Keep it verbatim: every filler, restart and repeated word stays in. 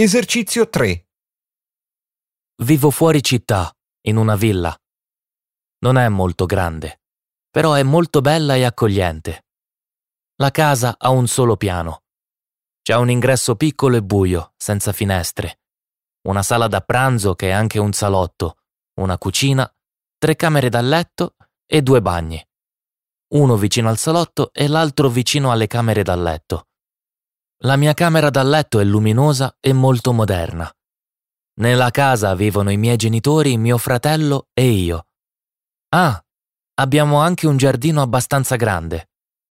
Esercizio tre. Vivo fuori città, in una villa. Non è molto grande, però è molto bella e accogliente. La casa ha un solo piano. C'è un ingresso piccolo e buio, senza finestre. Una sala da pranzo che è anche un salotto, una cucina, tre camere da letto e due bagni. Uno vicino al salotto e l'altro vicino alle camere da letto. La mia camera da letto è luminosa e molto moderna. Nella casa vivono i miei genitori, mio fratello e io. Ah, abbiamo anche un giardino abbastanza grande.